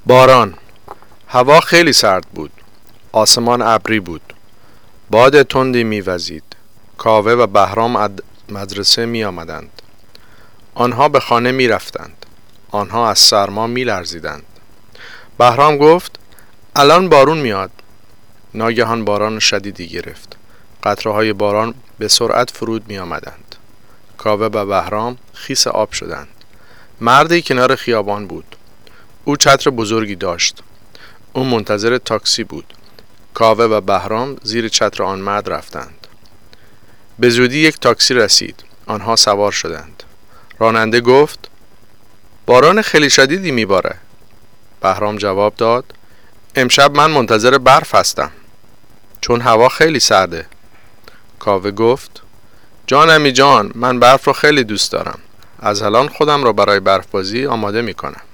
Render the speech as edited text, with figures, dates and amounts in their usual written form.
باران. هوا خیلی سرد بود. آسمان ابری بود. باد تندی می‌وزید. کاوه و بهرام از مدرسه می آمدند. آنها به خانه می رفتند. آنها از سرما می لرزیدند. بهرام گفت الان بارون میاد. ناگهان باران شدیدی گرفت. قطره‌های باران به سرعت فرود می آمدند. کاوه و بهرام خیس آب شدند. مردی کنار خیابان بود. او چتر بزرگی داشت. او منتظر تاکسی بود. کاوه و بهرام زیر چتر آن مرد رفتند. به زودی یک تاکسی رسید. آنها سوار شدند. راننده گفت باران خیلی شدیدی میباره. بهرام جواب داد امشب من منتظر برف هستم چون هوا خیلی سرده. کاوه گفت جانمی جان، من برف رو خیلی دوست دارم. از الان خودم را برای برف بازی آماده میکنم.